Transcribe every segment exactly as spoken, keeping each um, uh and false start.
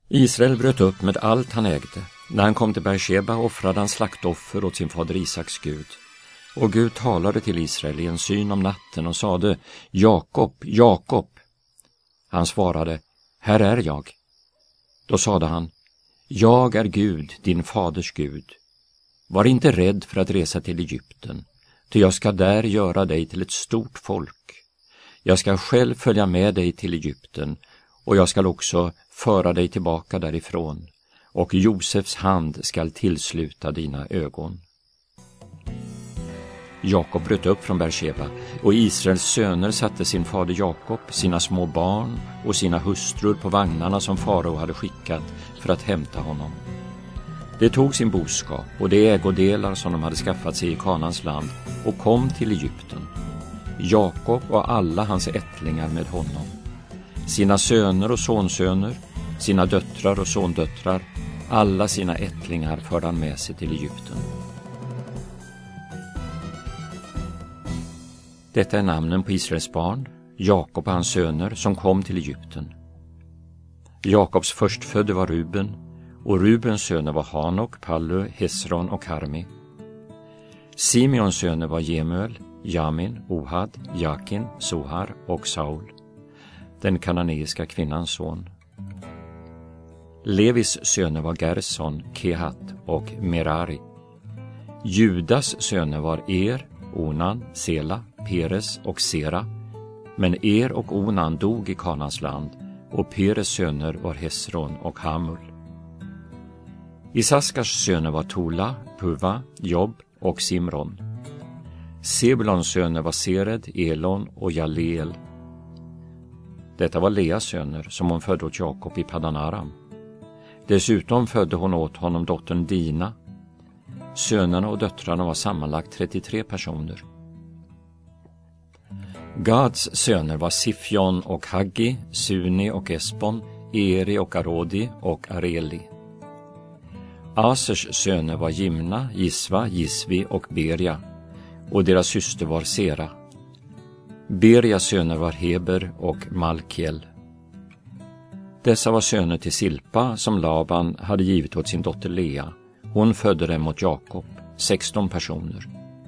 Israel bröt upp med allt han ägde. När han kom till Bersheba offrade han slaktoffer åt sin fader Isaks Gud. Och Gud talade till Israel i en syn om natten och sade: Jakob, Jakob. Han svarade: här är jag. Då sade han: jag är Gud, din faders Gud. Var inte rädd för att resa till Egypten, ty jag ska där göra dig till ett stort folk. Jag ska själv följa med dig till Egypten, och jag ska också föra dig tillbaka därifrån, och Josefs hand skall tillsluta dina ögon. Jakob bröt upp från Bersheba, och Israels söner satte sin fader Jakob, sina små barn och sina hustrur på vagnarna som farao hade skickat för att hämta honom. De tog sin boskap och de ägodelar som de hade skaffat sig i Kanans land och kom till Egypten. Jakob och alla hans ättlingar med honom. Sina söner och sonsöner, sina döttrar och sondöttrar, alla sina ättlingar förde han med sig till Egypten. Detta är namnen på Israels barn, Jakob och hans söner, som kom till Egypten. Jakobs förstfödde var Ruben, och Rubens söner var Hanok, Pallu, Hesron och Karmi. Simeons söner var Jemuel, Jamin, Ohad, Jakin, Sohar och Saul, den kananeiska kvinnans son. Levis söner var Gerson, Kehat och Merari. Judas söner var Er, Onan, Sela, Peres och Sera, men Er och Onan dog i Kanans land, och Peres söner var Hesron och Hamul. Isaskars söner var Tola, Puva, Job och Simron. Sebulons söner var Sered, Elon och Jaleel. Detta var Leas söner som hon födde åt Jakob i Padanaram. Dessutom födde hon åt honom dottern Dina. Sönerna och döttrarna var sammanlagt trettiotre personer. Gads söner var Sifjon och Haggi, Suni och Esbon, Eri och Arodi och Areli. Asers söner var Jimna, Gisva, Gisvi och Beria, och deras syster var Sera. Berias söner var Heber och Malkiel. Dessa var söner till Silpa som Laban hade givit åt sin dotter Lea. Hon födde dem åt Jakob, sexton personer.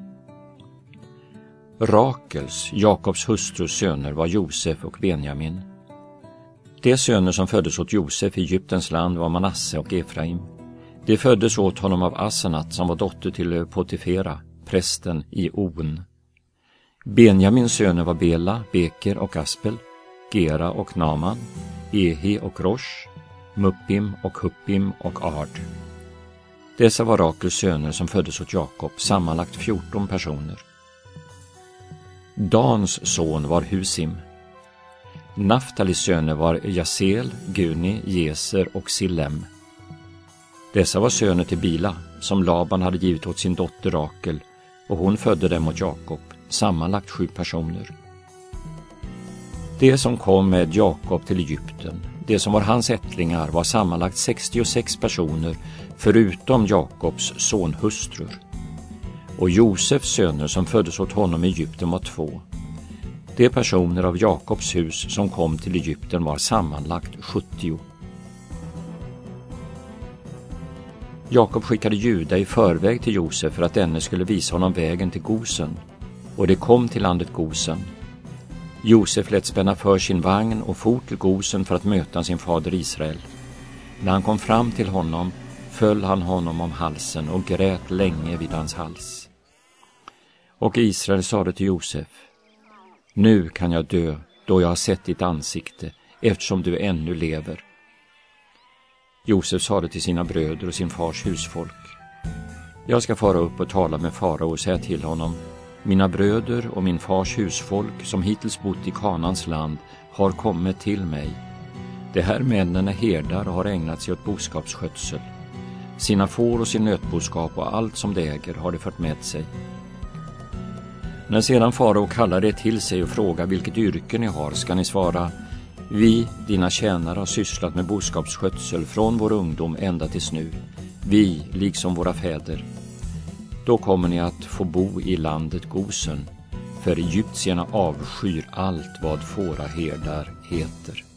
Rakels, Jakobs hustrus söner, var Josef och Benjamin. De söner som föddes åt Josef i Egyptens land var Manasse och Efraim. De föddes åt honom av Asenat som var dotter till Potifera, prästen i On. Benjamins söner var Bela, Beker och Aspel, Gera och Naman, Ehi och Rosh, Muppim och Huppim och Ard. Dessa var Rakels söner som föddes åt Jakob, sammanlagt fjorton personer. Dans son var Husim. Naftalis söner var Jasel, Guni, Jeser och Sillem. Dessa var söner till Bila, som Laban hade givit åt sin dotter Rakel, och hon födde dem åt Jakob, sammanlagt sju personer. Det som kom med Jakob till Egypten, det som var hans ättlingar, var sammanlagt sextiosex personer, förutom Jakobs sonhustrur. Och Josefs söner som föddes åt honom i Egypten var två. De personer av Jakobs hus som kom till Egypten var sammanlagt sjuttio. Jakob skickade Juda i förväg till Josef för att denne skulle visa honom vägen till Gosen, och det kom till landet Gosen. Josef lät spänna för sin vagn och for till Gosen för att möta sin fader Israel. När han kom fram till honom föll han honom om halsen och grät länge vid hans hals. Och Israel sade till Josef: nu kan jag dö då jag har sett ditt ansikte, eftersom du ännu lever. Josef sade till sina bröder och sin fars husfolk: jag ska fara upp och tala med farao och säga till honom: mina bröder och min fars husfolk som hittills bott i Kanans land har kommit till mig. De här männen är herdar och har ägnat sig åt boskapsskötsel. Sina får och sin nötboskap och allt som de äger har de fört med sig. När sedan farao kallar det till sig och frågar vilket yrke ni har, ska ni svara: vi, dina tjänare, har sysslat med boskapsskötsel från vår ungdom ända tills nu. Vi, liksom våra fäder. Då kommer ni att få bo i landet Gosen, för egyptierna avskyr allt vad fåraherdar heter.